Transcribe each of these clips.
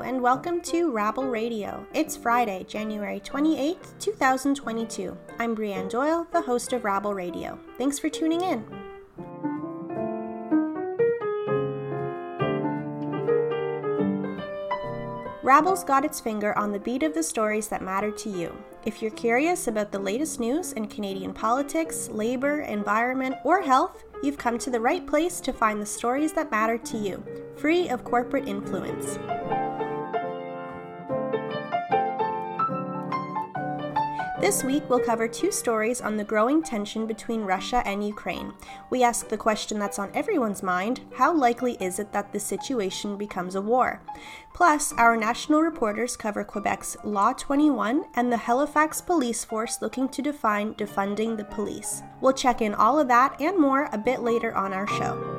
and welcome to Rabble Radio. It's Friday, January 28th, 2022. I'm Brianne Doyle, the host of Rabble Radio. Thanks for tuning in. Rabble's got its finger on the beat of the stories that matter to you. If you're curious about the latest news in Canadian politics, labor, environment, or health, you've come to the right place to find the stories that matter to you, free of corporate influence. This week, we'll cover two stories on the growing tension between Russia and Ukraine. We ask the question that's on everyone's mind: how likely is it that the situation becomes a war? Plus, our national reporters cover Quebec's Law 21 and the Halifax police force looking to define defunding the police. We'll check in all of that and more a bit later on our show.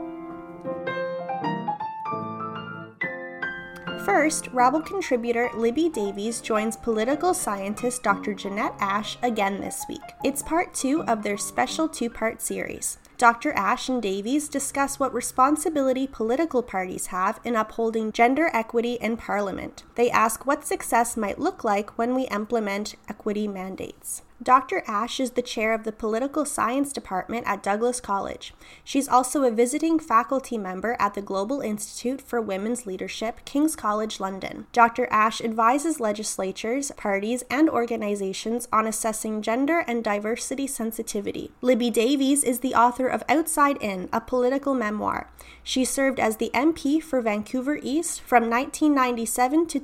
First, Rabble contributor Libby Davies joins political scientist Dr. Jeanette Ash again this week. It's part 2 of their special 2-part series. Dr. Ash and Davies discuss what responsibility political parties have in upholding gender equity in Parliament. They ask what success might look like when we implement equity mandates. Dr. Ash is the chair of the Political Science Department at Douglas College. She's also a visiting faculty member at the Global Institute for Women's Leadership, King's College London. Dr. Ash advises legislatures, parties, and organizations on assessing gender and diversity sensitivity. Libby Davies is the author of Outside In, a political memoir. She served as the MP for Vancouver East from 1997 to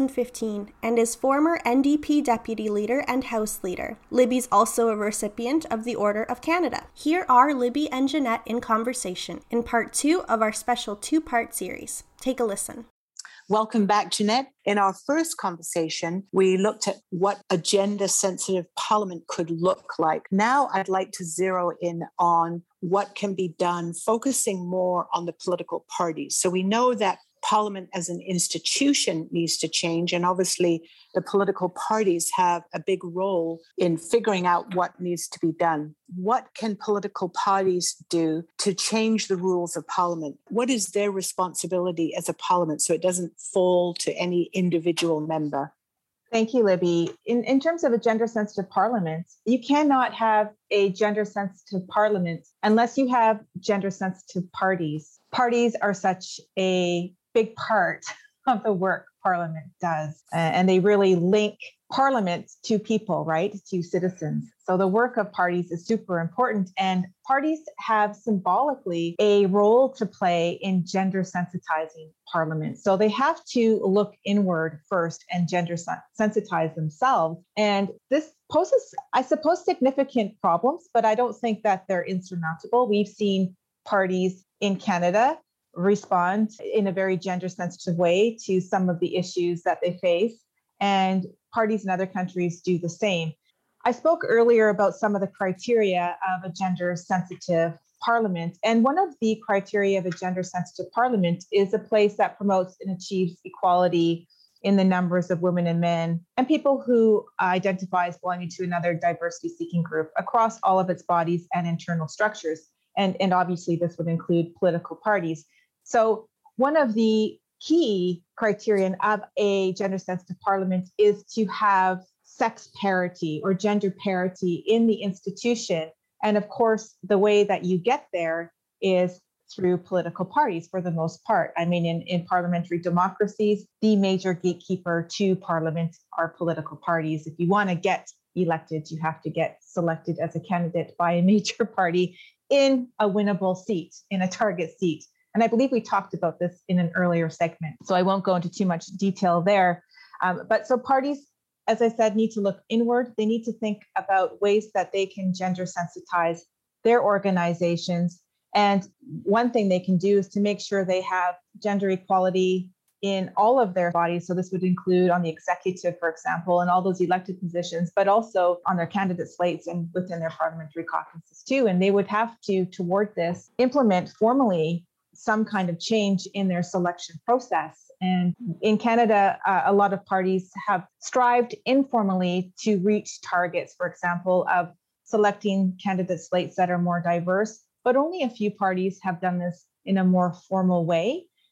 2015 and is former NDP deputy leader and House leader. Libby's also a recipient of the Order of Canada. Here are Libby and Jeanette in conversation in part 2 of our special 2-part series. Take a listen. Welcome back, Jeanette. In our first conversation, we looked at what a gender-sensitive parliament could look like. Now I'd like to zero in on what can be done, focusing more on the political parties. So we know that Parliament as an institution needs to change, and obviously the political parties have a big role in figuring out what needs to be done. What can political parties do to change the rules of Parliament? What is their responsibility as a Parliament so it doesn't fall to any individual member? Thank you, Libby. In terms of a gender-sensitive parliament, you cannot have a gender-sensitive parliament unless you have gender-sensitive parties. Parties are such a big part of the work Parliament does, and they really link Parliament to people, right, to citizens. So the work of parties is super important, and parties have symbolically a role to play in gender sensitizing Parliament. So they have to look inward first and gender sensitize themselves. And this poses, I suppose, significant problems, but I don't think that they're insurmountable. We've seen parties in Canada respond in a very gender sensitive way to some of the issues that they face, and parties in other countries do the same. I spoke earlier about some of the criteria of a gender sensitive parliament, and one of the criteria of a gender sensitive parliament is a place that promotes and achieves equality in the numbers of women and men and people who identify as belonging to another diversity seeking group across all of its bodies and internal structures. And obviously this would include political parties. So one of the key criterion of a gender-sensitive parliament is to have sex parity or gender parity in the institution. And of course, the way that you get there is through political parties for the most part. I mean, in parliamentary democracies, the major gatekeeper to parliament are political parties. If you want to get elected, you have to get selected as a candidate by a major party in a winnable seat, in a target seat. And I believe we talked about this in an earlier segment, so I won't go into too much detail there. But so parties, as I said, need to look inward. They need to think about ways that they can gender sensitize their organizations. And one thing they can do is to make sure they have gender equality in all of their bodies. So this would include on the executive, for example, and all those elected positions, but also on their candidate slates and within their parliamentary caucuses too. And they would have to, toward this, implement formally some kind of change in their selection process. And in Canada, a lot of parties have strived informally to reach targets, for example, of selecting candidate slates that are more diverse, but only a few parties have done this in a more formal way.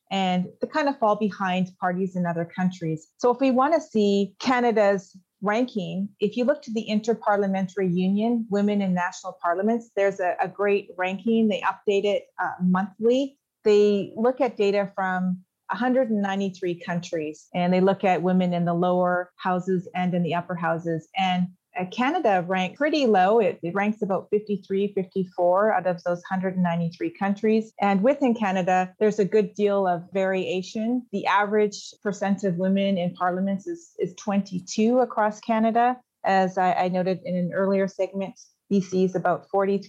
and they kind of fall behind parties in other countries. So if we want to see Canada's ranking, if you look to the Interparliamentary Union, Women in National Parliaments, there's a great ranking. They update it monthly. They look at data from 193 countries, and they look at women in the lower houses and in the upper houses. And Canada ranked pretty low. It ranks about 53, 54 out of those 193 countries. And within Canada, there's a good deal of variation. The average percent of women in parliaments is 22 across Canada. As I noted in an earlier segment, BC is about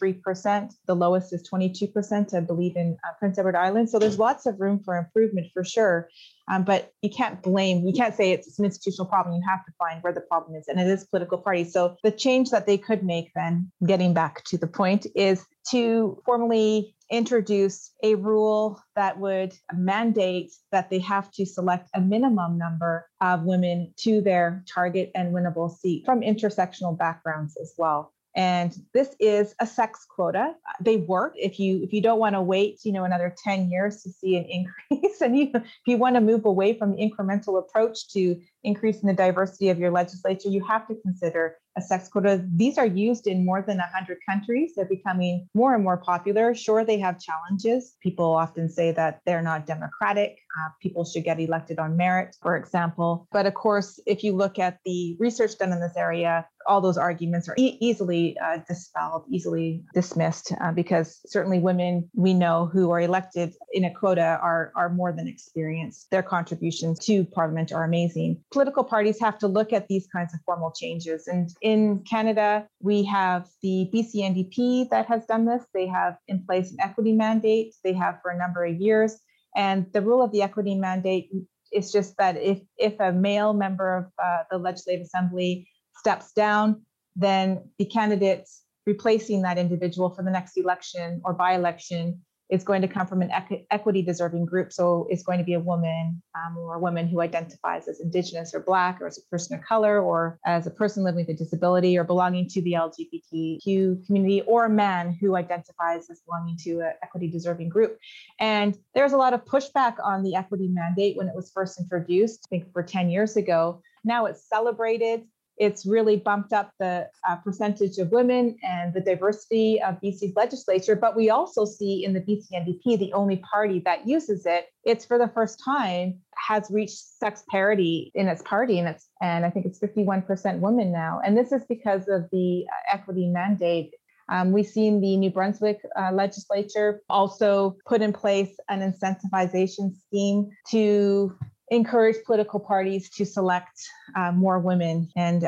43%. The lowest is 22%, I believe, in Prince Edward Island. So there's lots of room for improvement for sure. But you can't say it's an institutional problem. You have to find where the problem is, and it is political parties. So the change that they could make then, getting back to the point, is to formally introduce a rule that would mandate that they have to select a minimum number of women to their target and winnable seat from intersectional backgrounds as well. And this is a sex quota. They work. If you don't want to wait, another 10 years to see an increase, and if you want to move away from the incremental approach to increasing the diversity of your legislature, you have to consider a sex quota. These are used in more than 100 countries. They're becoming more and more popular. Sure, they have challenges. People often say that they're not democratic. People should get elected on merit, for example. But of course, if you look at the research done in this area, all those arguments are easily dispelled, easily dismissed, because certainly women we know who are elected in a quota are more than experienced. Their contributions to Parliament are amazing. Political parties have to look at these kinds of formal changes. And in Canada, we have the BC NDP that has done this. They have in place an equity mandate. They have for a number of years. And the rule of the equity mandate is just that if a male member of the Legislative Assembly steps down, then the candidate replacing that individual for the next election or by-election is going to come from an equity deserving group. So it's going to be a woman or a woman who identifies as Indigenous or Black, or as a person of color, or as a person living with a disability or belonging to the LGBTQ community, or a man who identifies as belonging to an equity deserving group. And there's a lot of pushback on the equity mandate when it was first introduced, I think for 10 years ago. Now it's celebrated. It's really bumped up the percentage of women and the diversity of BC's legislature. But we also see in the BC NDP, the only party that uses it, it's for the first time has reached sex parity in its party. And I think it's 51% women now. And this is because of the equity mandate. We've seen the New Brunswick legislature also put in place an incentivization scheme to encourage political parties to select more women, and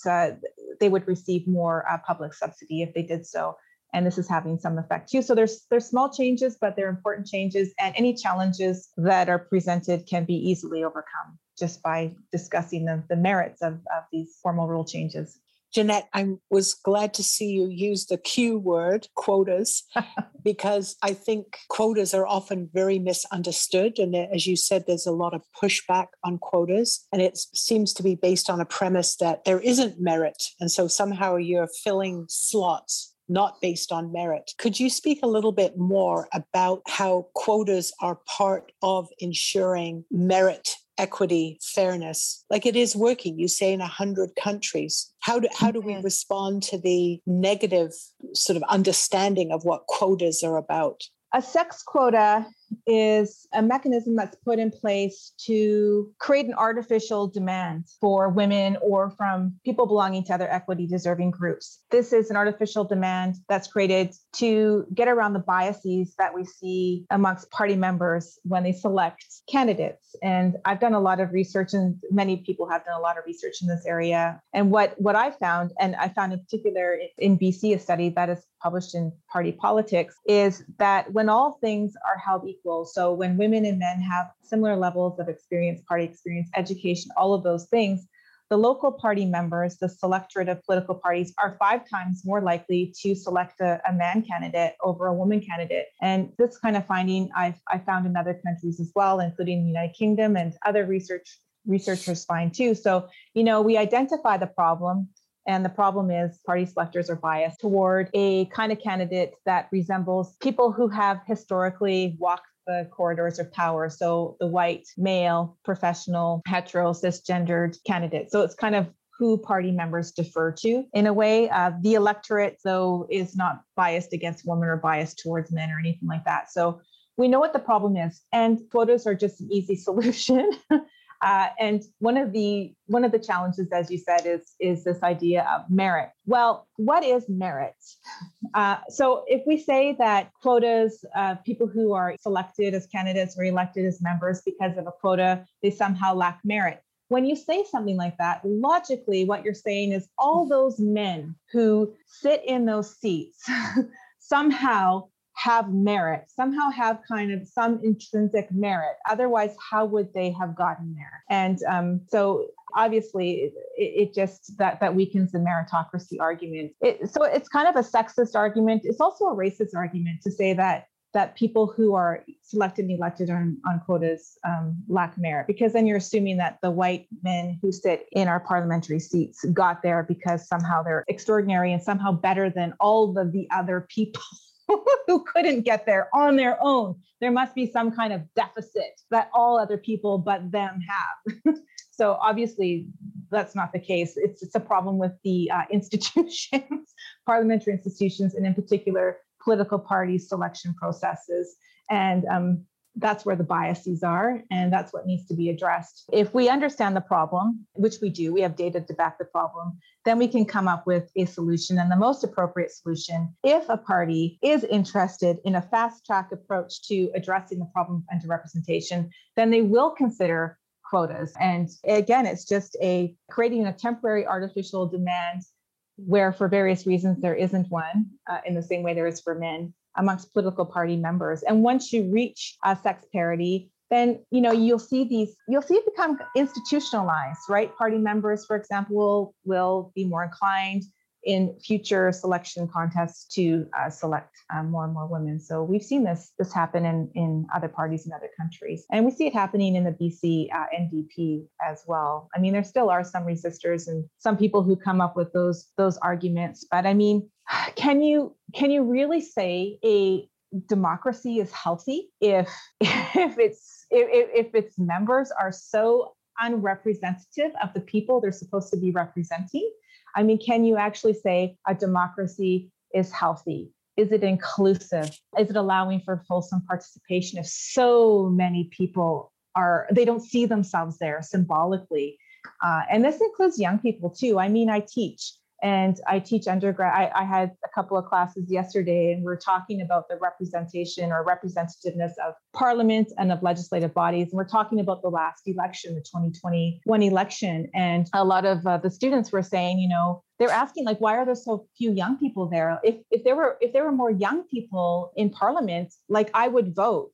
they would receive more public subsidy if they did so. And this is having some effect too. So there's small changes, but they're important changes, and any challenges that are presented can be easily overcome just by discussing the merits of these formal rule changes. Jeanette, I was glad to see you use the Q word, quotas, because I think quotas are often very misunderstood. And as you said, there's a lot of pushback on quotas. And it seems to be based on a premise that there isn't merit. And so somehow you're filling slots not based on merit. Could you speak a little bit more about how quotas are part of ensuring merit, equity, fairness? Like, it is working, you say, in 100 countries. How do we respond to the negative sort of understanding of what quotas are about? A sex quota is a mechanism that's put in place to create an artificial demand for women or from people belonging to other equity deserving groups. This is an artificial demand that's created to get around the biases that we see amongst party members when they select candidates. And I've done a lot of research, and many people have done a lot of research in this area. And what I found, and I found in particular in BC, a study that is published in Party Politics, is that when all things are held equal, so when women and men have similar levels of experience, party experience, education, all of those things, the local party members, the selectorate of political parties, are 5 times more likely to select a man candidate over a woman candidate. And this kind of finding I found in other countries as well, including the United Kingdom, and other researchers find too. So, we identify the problem. And the problem is party selectors are biased toward a kind of candidate that resembles people who have historically walked the corridors of power. So the white, male, professional, hetero, cisgendered candidate. So it's kind of who party members defer to in a way. The electorate, though, is not biased against women or biased towards men or anything like that. So we know what the problem is, and quotas are just an easy solution. And one of the challenges, as you said, is this idea of merit. Well, what is merit? So if we say that quotas, people who are selected as candidates or elected as members because of a quota, they somehow lack merit. When you say something like that, logically, what you're saying is all those men who sit in those seats somehow have merit, somehow have kind of some intrinsic merit. Otherwise, how would they have gotten there? And so obviously it just that weakens the meritocracy argument. So it's kind of a sexist argument. It's also a racist argument to say that people who are selected and elected on quotas lack merit, because then you're assuming that the white men who sit in our parliamentary seats got there because somehow they're extraordinary and somehow better than all of the other people who couldn't get there on their own. There must be some kind of deficit that all other people but them have. So obviously that's not the case. It's a problem with the institutions, parliamentary institutions, and in particular, political party selection processes. And that's where the biases are, and that's what needs to be addressed. If we understand the problem, which we do, we have data to back the problem, then we can come up with a solution, and the most appropriate solution. If a party is interested in a fast-track approach to addressing the problem of underrepresentation, then they will consider quotas. And again, it's just creating a temporary artificial demand where for various reasons there isn't one, in the same way there is for men, amongst political party members. And once you reach sex parity, then you'll see it become institutionalized, right? Party members, for example, will be more inclined in future selection contests to select more and more women. So we've seen this happen in other parties in other countries. And we see it happening in the BC NDP as well. I mean, there still are some resistors and some people who come up with those arguments. But I mean, can you really say a democracy is healthy if its members are so unrepresentative of the people they're supposed to be representing? I mean, can you actually say a democracy is healthy? Is it inclusive? Is it allowing for fulsome participation if so many people they don't see themselves there symbolically? And this includes young people too. I mean, I teach undergrad. I had a couple of classes yesterday, and we're talking about the representation or representativeness of parliament and of legislative bodies. And we're talking about the last election, the 2021 election. And a lot of the students were saying, they're asking, like, why are there so few young people there? If there were more young people in parliament, like, I would vote.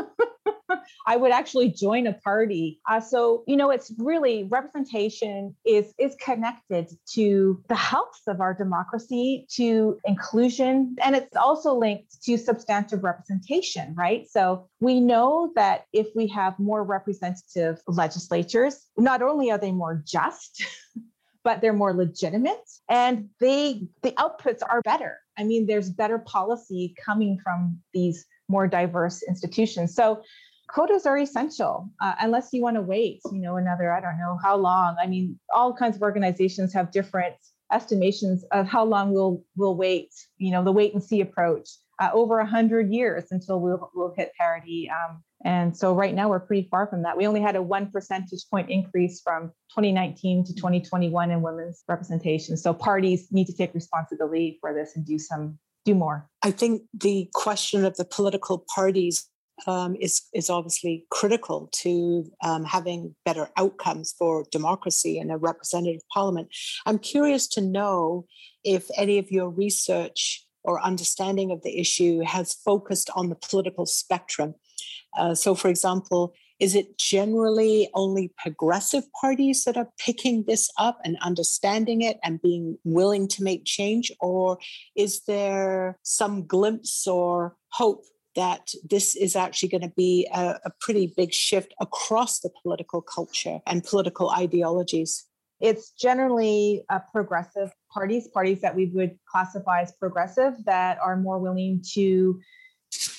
I would actually join a party. So, it's really representation is connected to the health of our democracy, to inclusion, and it's also linked to substantive representation, right? So we know that if we have more representative legislatures, not only are they more just, but they're more legitimate, and the outputs are better. I mean, there's better policy coming from these more diverse institutions. So quotas are essential, unless you want to wait, another, I don't know how long. I mean, all kinds of organizations have different estimations of how long we'll wait, the wait and see approach, over 100 years until we'll hit parity. And so right now we're pretty far from that. We only had a 1 percentage point increase from 2019 to 2021 in women's representation. So parties need to take responsibility for this and do more. I think the question of the political parties is obviously critical to having better outcomes for democracy and a representative parliament. I'm curious to know if any of your research or understanding of the issue has focused on the political spectrum. So, for example, is it generally only progressive parties that are picking this up and understanding it and being willing to make change? Or is there some glimpse or hope that this is actually going to be a pretty big shift across the political culture and political ideologies? It's generally progressive parties that we would classify as progressive, that are more willing to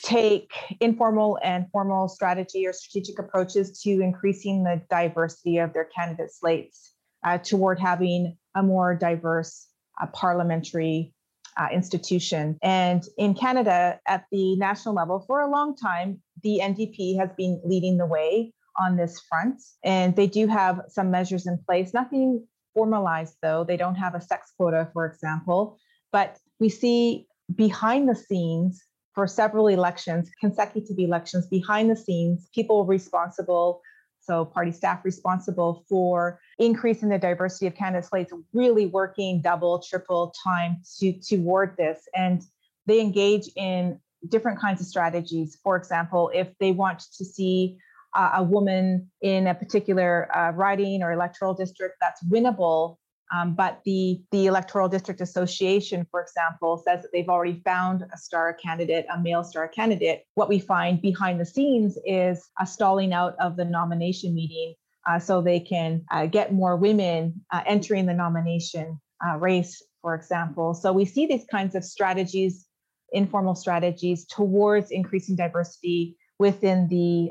take informal and formal strategy or strategic approaches to increasing the diversity of their candidate slates toward having a more diverse parliamentary institution. And in Canada, at the national level, for a long time, the NDP has been leading the way on this front. And they do have some measures in place, nothing formalized though. They don't have a sex quota, for example, but we see behind the scenes for several elections, consecutive elections, behind the scenes, people responsible, so party staff responsible for increasing the diversity of candidate slates, really working double, triple time toward this. And they engage in different kinds of strategies. For example, if they want to see a woman in a particular riding or electoral district that's winnable, but the Electoral District Association, for example, says that they've already found a star candidate, a male star candidate. What we find behind the scenes is a stalling out of the nomination meeting so they can get more women entering the nomination race, for example. So we see these kinds of strategies, informal strategies towards increasing diversity within the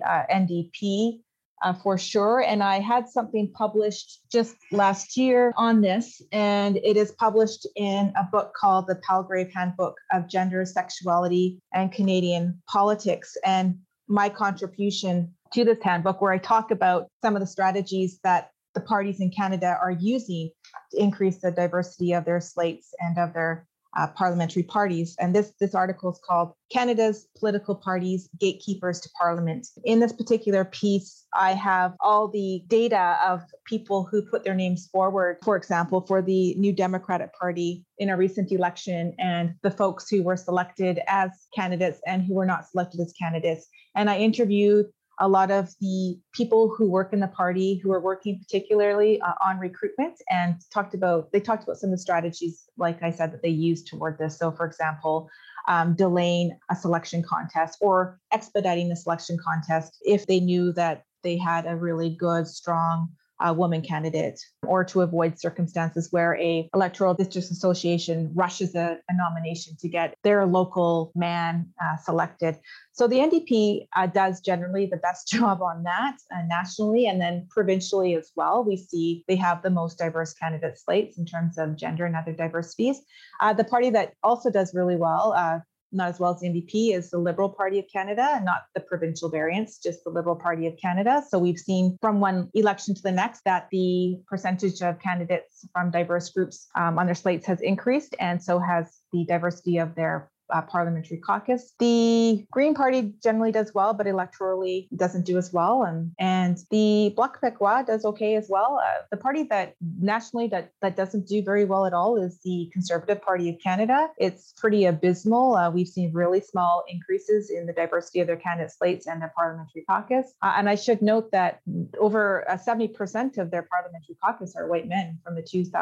NDP. For sure. And I had something published just last year on this, and it is published in a book called The Palgrave Handbook of Gender, Sexuality, and Canadian Politics. And my contribution to this handbook, where I talk about some of the strategies that the parties in Canada are using to increase the diversity of their slates and of their parliamentary parties. And this article is called Canada's Political Parties, Gatekeepers to Parliament. In this particular piece, I have all the data of people who put their names forward, for example, for the New Democratic Party in a recent election, and the folks who were selected as candidates and who were not selected as candidates. And I interviewed a lot of the people who work in the party who are working particularly on recruitment, and talked about some of the strategies, like I said, that they use toward this. So for example, delaying a selection contest or expediting the selection contest if they knew that they had a really good, strong woman candidate, or to avoid circumstances where a electoral district association rushes a nomination to get their local man selected. So the NDP does generally the best job on that nationally, and then provincially as well. We see they have the most diverse candidate slates in terms of gender and other diversities. The party that also does really well, not as well as the NDP, is the Liberal Party of Canada, not the provincial variants, just the Liberal Party of Canada. So we've seen from one election to the next that the percentage of candidates from diverse groups on their slates has increased, and so has the diversity of their parliamentary caucus. The Green Party generally does well, but electorally doesn't do as well. And the Bloc Québécois does okay as well. The party that nationally that doesn't do very well at all is the Conservative Party of Canada. It's pretty abysmal. We've seen really small increases in the diversity of their candidate slates and their parliamentary caucus. And I should note that over 70% of their parliamentary caucus are white men from the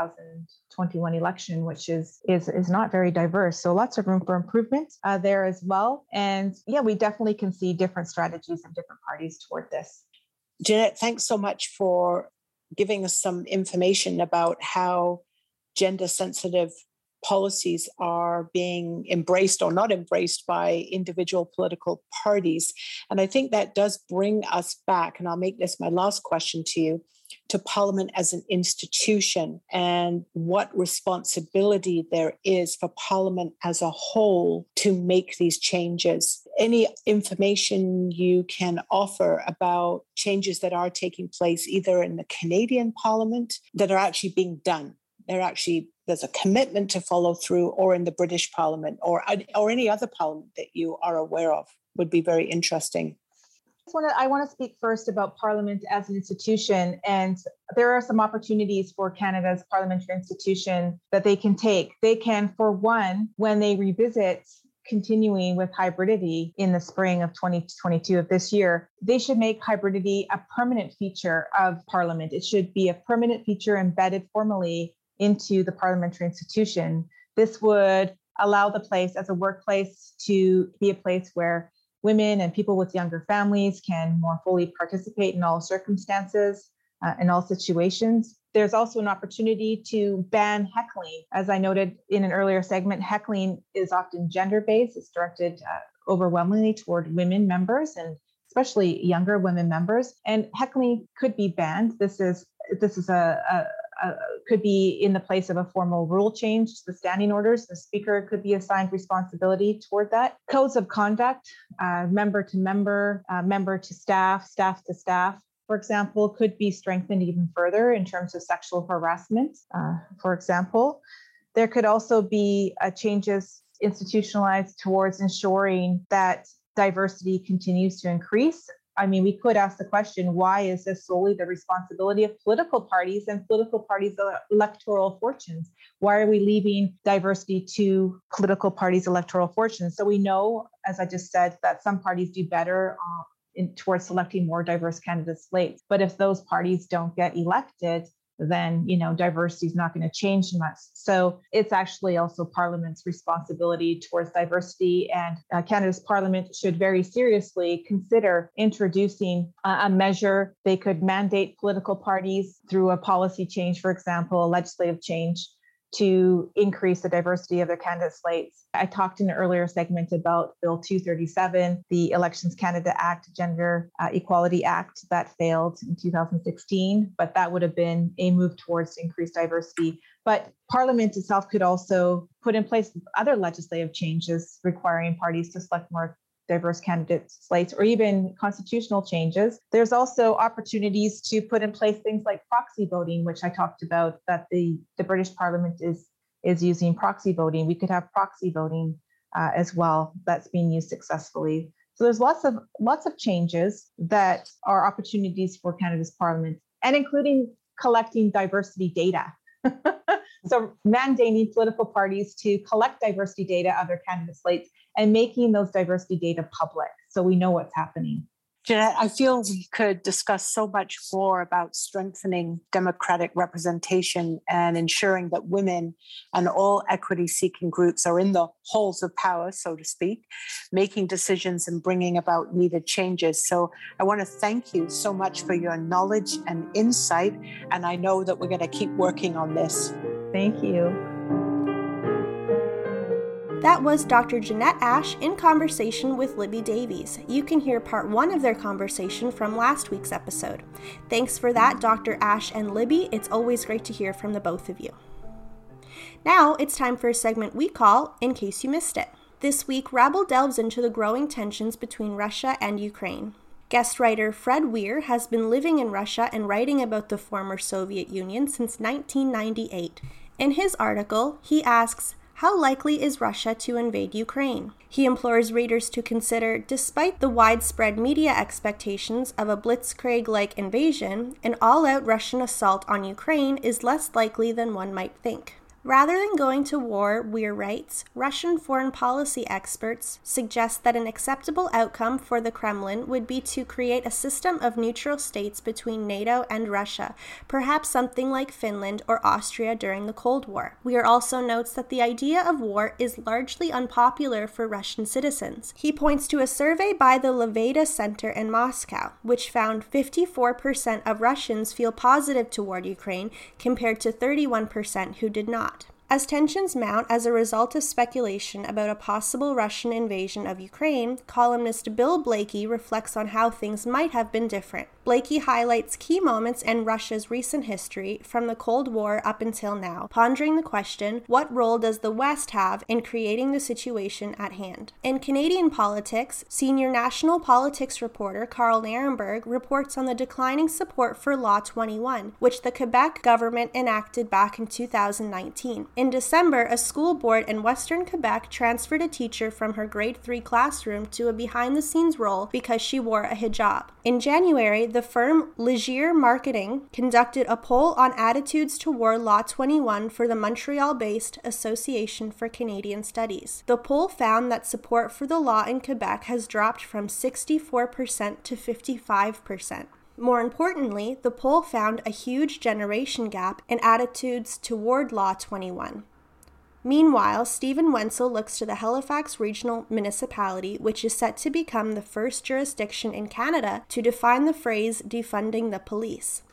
2021 election, which is not very diverse. So lots of room for improvement there as well. And yeah, we definitely can see different strategies in different parties toward this. Jeanette, thanks so much for giving us some information about how gender-sensitive policies are being embraced or not embraced by individual political parties. And I think that does bring us back, and I'll make this my last question to you, to Parliament as an institution and what responsibility there is for Parliament as a whole to make these changes. Any information you can offer about changes that are taking place either in the Canadian Parliament that are actually being done? There's a commitment to follow through, or in the British Parliament, or any other parliament that you are aware of, would be very interesting. I want to speak first about Parliament as an institution, and there are some opportunities for Canada's parliamentary institution that they can take. They can, for one, when they revisit continuing with hybridity in the spring of 2022 of this year, they should make hybridity a permanent feature of Parliament. It should be a permanent feature embedded formally into the parliamentary institution. This would allow the place as a workplace to be a place where women and people with younger families can more fully participate in all circumstances, in all situations. There's also an opportunity to ban heckling. As I noted in an earlier segment, heckling is often gender-based. It's directed overwhelmingly toward women members and especially younger women members. And heckling could be banned. This is could be in the place of a formal rule change to the standing orders. The speaker could be assigned responsibility toward that. Codes of conduct, member to member, member to staff, staff to staff, for example, could be strengthened even further in terms of sexual harassment, for example. There could also be changes institutionalized towards ensuring that diversity continues to increase. I mean, we could ask the question, why is this solely the responsibility of political parties and political parties' electoral fortunes? Why are we leaving diversity to political parties' electoral fortunes? So we know, as I just said, that some parties do better towards selecting more diverse candidate slates. But if those parties don't get elected, then, diversity is not going to change much. So it's actually also Parliament's responsibility towards diversity. And Canada's Parliament should very seriously consider introducing a measure. They could mandate political parties through a policy change, for example, a legislative change, to increase the diversity of their candidate slates. I talked in an earlier segment about Bill 237, the Elections Canada Act, Gender Equality Act, that failed in 2016, but that would have been a move towards increased diversity. But Parliament itself could also put in place other legislative changes requiring parties to select more diverse candidate slates, or even constitutional changes. There's also opportunities to put in place things like proxy voting, which I talked about, that the British Parliament is using proxy voting. We could have proxy voting as well. That's being used successfully. So there's lots of changes that are opportunities for Canada's Parliament, and including collecting diversity data. So mandating political parties to collect diversity data of their candidate slates and making those diversity data public so we know what's happening. Jeanette, I feel we could discuss so much more about strengthening democratic representation and ensuring that women and all equity-seeking groups are in the halls of power, so to speak, making decisions and bringing about needed changes. So I want to thank you so much for your knowledge and insight, and I know that we're going to keep working on this. Thank you. That was Dr. Jeanette Ash in conversation with Libby Davies. You can hear part 1 of their conversation from last week's episode. Thanks for that, Dr. Ash and Libby. It's always great to hear from the both of you. Now it's time for a segment we call In Case You Missed It. This week, Rabble delves into the growing tensions between Russia and Ukraine. Guest writer Fred Weir has been living in Russia and writing about the former Soviet Union since 1998. In his article, he asks, how likely is Russia to invade Ukraine? He implores readers to consider, despite the widespread media expectations of a blitzkrieg-like invasion, an all-out Russian assault on Ukraine is less likely than one might think. Rather than going to war, Weir writes, Russian foreign policy experts suggest that an acceptable outcome for the Kremlin would be to create a system of neutral states between NATO and Russia, perhaps something like Finland or Austria during the Cold War. Weir also notes that the idea of war is largely unpopular for Russian citizens. He points to a survey by the Levada Center in Moscow, which found 54% of Russians feel positive toward Ukraine compared to 31% who did not. As tensions mount as a result of speculation about a possible Russian invasion of Ukraine, columnist Bill Blakey reflects on how things might have been different. Blakey highlights key moments in Russia's recent history from the Cold War up until now, pondering the question, what role does the West have in creating the situation at hand? In Canadian politics, senior national politics reporter Carl Narenberg reports on the declining support for Law 21, which the Quebec government enacted back in 2019. In December, a school board in Western Quebec transferred a teacher from her grade 3 classroom to a behind-the-scenes role because she wore a hijab. In January, the firm Legier Marketing conducted a poll on attitudes toward Law 21 for the Montreal-based Association for Canadian Studies. The poll found that support for the law in Quebec has dropped from 64% to 55%. More importantly, the poll found a huge generation gap in attitudes toward Law 21. Meanwhile, Stephen Wenzel looks to the Halifax Regional Municipality, which is set to become the first jurisdiction in Canada to define the phrase defunding the police.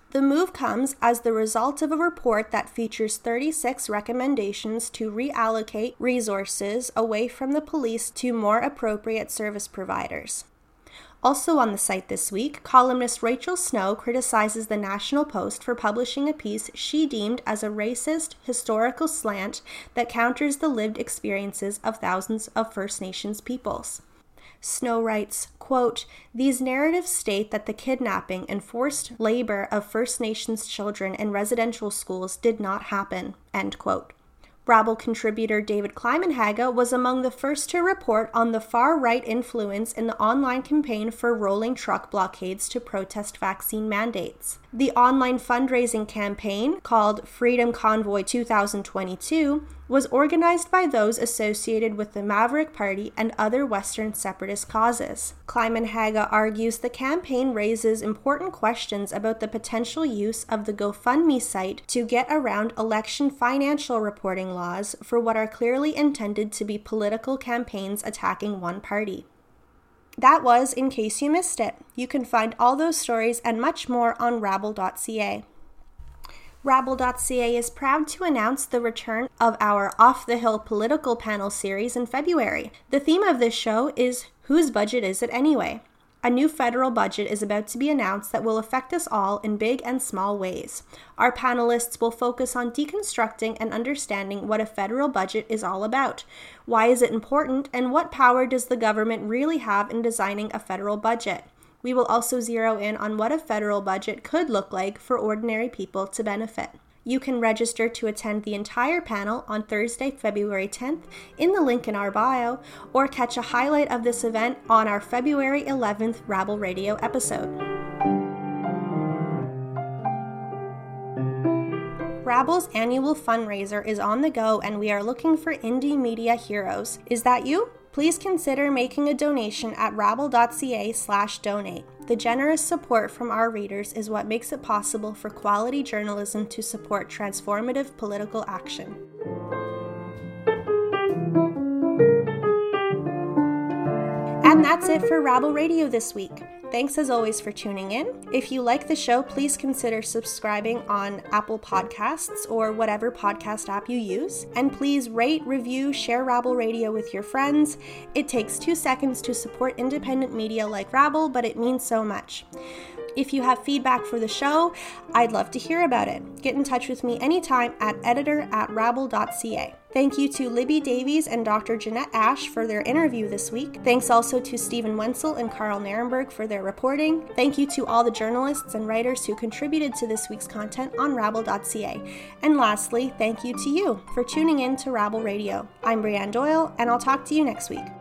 The move comes as the result of a report that features 36 recommendations to reallocate resources away from the police to more appropriate service providers. Also on the site this week, columnist Rachel Snow criticizes the National Post for publishing a piece she deemed as a racist, historical slant that counters the lived experiences of thousands of First Nations peoples. Snow writes, quote, "These narratives state that the kidnapping and forced labor of First Nations children in residential schools did not happen," end quote. Rabble contributor David Climenhaga was among the first to report on the far-right influence in the online campaign for rolling truck blockades to protest vaccine mandates. The online fundraising campaign, called Freedom Convoy 2022, was organized by those associated with the Maverick Party and other Western separatist causes. Climenhaga argues the campaign raises important questions about the potential use of the GoFundMe site to get around election financial reporting laws for what are clearly intended to be political campaigns attacking one party. That was In Case You Missed It. You can find all those stories and much more on Rabble.ca. Rabble.ca is proud to announce the return of our Off the Hill political panel series in February. The theme of this show is Whose Budget Is It Anyway? A new federal budget is about to be announced that will affect us all in big and small ways. Our panelists will focus on deconstructing and understanding what a federal budget is all about. Why is it important, and what power does the government really have in designing a federal budget? We will also zero in on what a federal budget could look like for ordinary people to benefit. You can register to attend the entire panel on Thursday, February 10th in the link in our bio, or catch a highlight of this event on our February 11th Rabble Radio episode. Rabble's annual fundraiser is on the go, and we are looking for indie media heroes. Is that you? Please consider making a donation at rabble.ca/donate. The generous support from our readers is what makes it possible for quality journalism to support transformative political action. And that's it for Rabble Radio this week. Thanks as always for tuning in. If you like the show, please consider subscribing on Apple Podcasts or whatever podcast app you use. And please rate, review, share Rabble Radio with your friends. It takes 2 seconds to support independent media like Rabble, but it means so much. If you have feedback for the show, I'd love to hear about it. Get in touch with me anytime at editor@rabble.ca. Thank you to Libby Davies and Dr. Jeanette Ash for their interview this week. Thanks also to Stephen Wenzel and Carl Narenberg for their reporting. Thank you to all the journalists and writers who contributed to this week's content on rabble.ca. And lastly, thank you to you for tuning in to Rabble Radio. I'm Brianne Doyle, and I'll talk to you next week.